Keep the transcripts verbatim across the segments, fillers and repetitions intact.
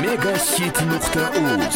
megahit nuqta uz.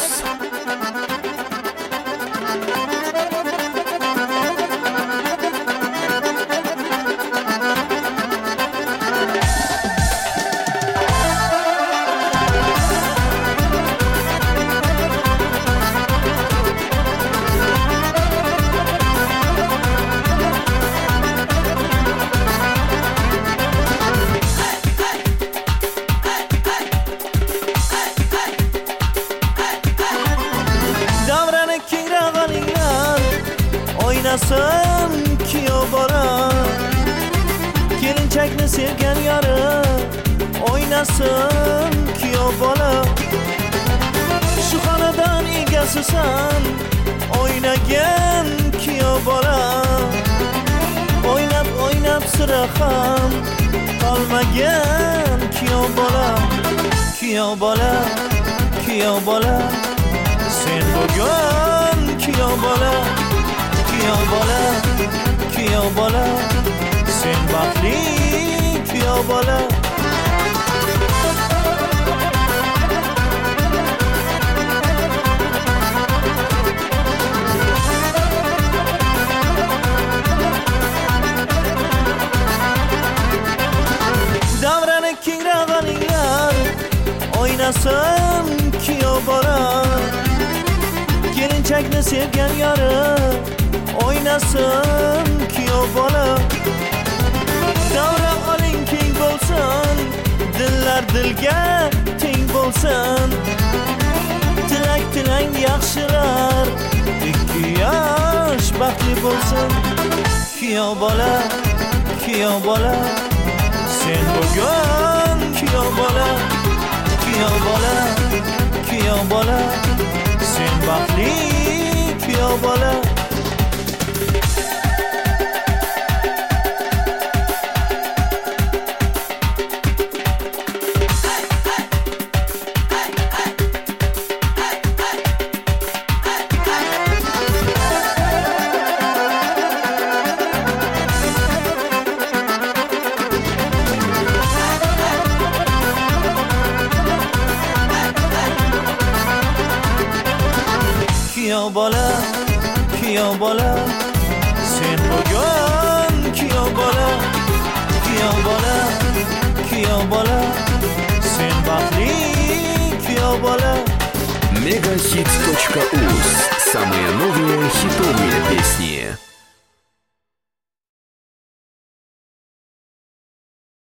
Oynasin kuyov bola, kelinchakni sevgan yori. Oynasin kuyov bola, shu xonadon egasisan. Oynagan kuyov bola, o'ynab o'ynab sira ham qolmagan kuyov bola. Kuyov bola, kuyov bola, sen bugun kuyov bola. Kuyov bola, kuyov bola, sen baxtli kuyov bola. Davrani kengrag'aninglar, o'ynasin kuyov bola, kelinchakni sevgan yori. Oynasin kuyov bola, davra oling keng bo'lsin, dillar dilga teng bo'lsin. Tilak tilang yaxshilar, ikki yosh baxtli bo'lsin. Kuyov bola, kuyov bola, sen bugun kuyov bola. Kuyov bola, kuyov bola, sen baxtli kuyov bola. Kuyov bola, kuyov bola, sen bugun kuyov bola. Kuyov bola, kuyov bola, sen baxtli kuyov bola. megahit точка уз. Самые новые хитовые песни.